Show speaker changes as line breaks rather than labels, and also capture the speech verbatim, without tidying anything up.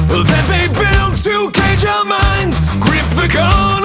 that they build to cage our minds. Grip the code